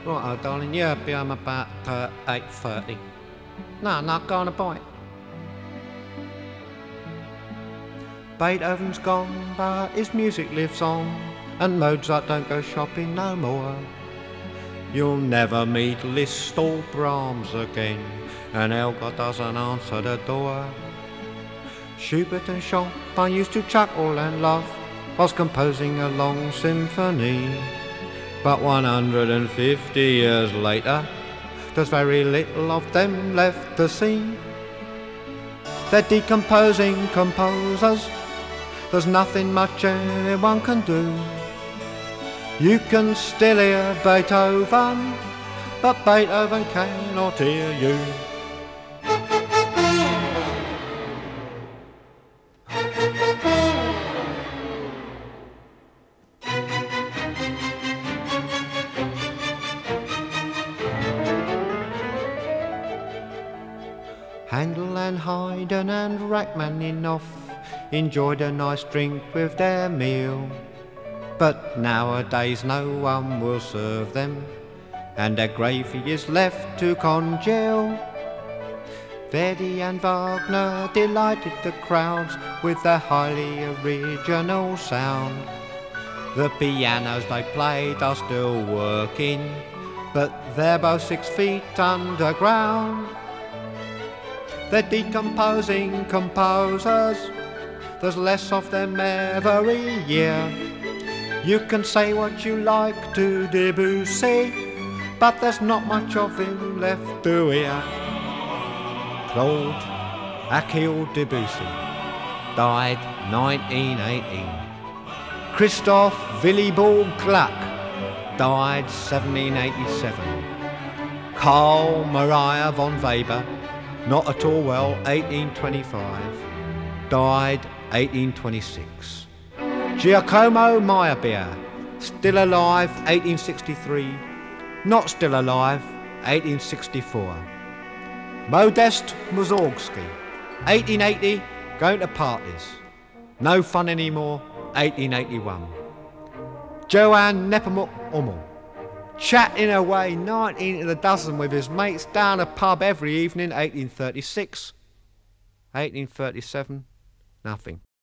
Right, darling, yeah, be home about 8:30. No, go on a bite. Beethoven's gone, but his music lives on, and Mozart don't go shopping no more. You'll never meet Liszt or Brahms again, and Elgar doesn't answer the door. Schubert and Chopin used to chuckle and laugh whilst composing a long symphony. But 150 years later, there's very little of them left to see. They're decomposing composers, there's nothing much anyone can do. You can still hear Beethoven, but Beethoven cannot hear you. Handel and Haydn and Rachmaninoff enjoyed a nice drink with their meal. But nowadays no one will serve them, and their gravy is left to congeal. Verdi and Wagner delighted the crowds with their highly original sound. The pianos they played are still working, but they're both 6 feet underground. They're decomposing composers, there's less of them every year. You can say what you like to Debussy, but there's not much of him left to hear. Claude Achille Debussy died 1918. Christoph Willibald Gluck died 1787. Carl Maria von Weber, not at all well, 1825, died 1826. Giacomo Meyerbeer, still alive, 1863, not still alive, 1864. Modest Mussorgsky, 1880, going to parties, no fun anymore, 1881. Johann Nepomuk Hummel, chatting away 19 to the dozen with his mates down a pub every evening, 1836. 1837, nothing.